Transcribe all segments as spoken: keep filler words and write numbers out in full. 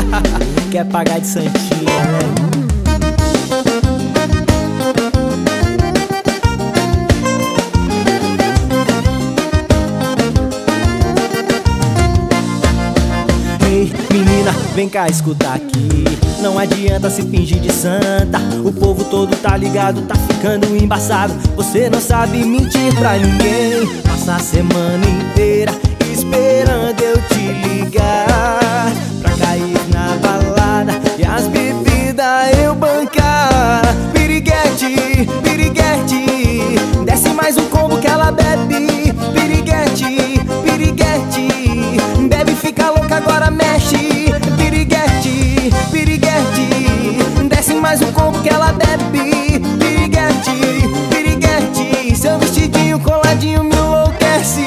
Quer pagar de santinha, né? Ei, menina, vem cá escutar aqui. Não adianta se fingir de santa. O povo todo tá ligado, tá ficando embaçado. Você não sabe mentir pra ninguém. Passa a semana inteira esperando eu te ligar pra cair na balada e as bebidas eu bancar. Piriguete, piriguete, desce mais um combo que ela bebe. Piriguete, piriguete, bebe, fica louca, agora mexe. Piriguete, piriguete, desce mais um combo que ela bebe. Piriguete, piriguete, seu vestidinho coladinho me enlouquece.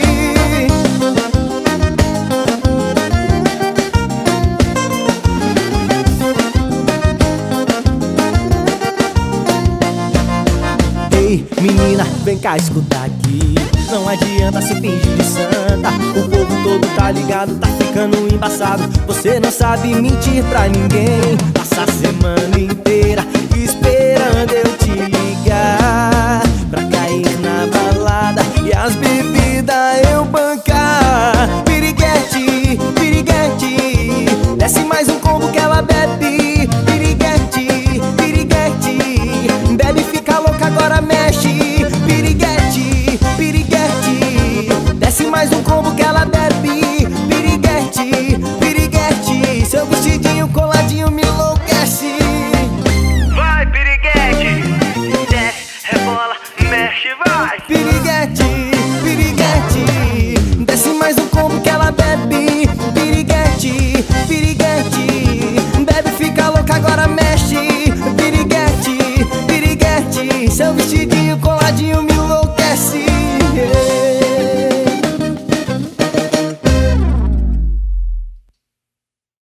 Ei, menina, vem cá escutar aqui. Não adianta se fingir de santa. O povo todo tá ligado, tá ficando embaçado. Você não sabe mentir pra ninguém. Passa a semana inteira esperando eu te ligar pra cair na balada e as bebidas eu bancar. Piriguete, piriguete, desce mais um combo que ela bebe. Piriguete, piriguete, bebe, fica louca, agora mexe. Piriguete, piriguete, desce mais um combo que ela bebe. Piriguete, piriguete, seu vestidinho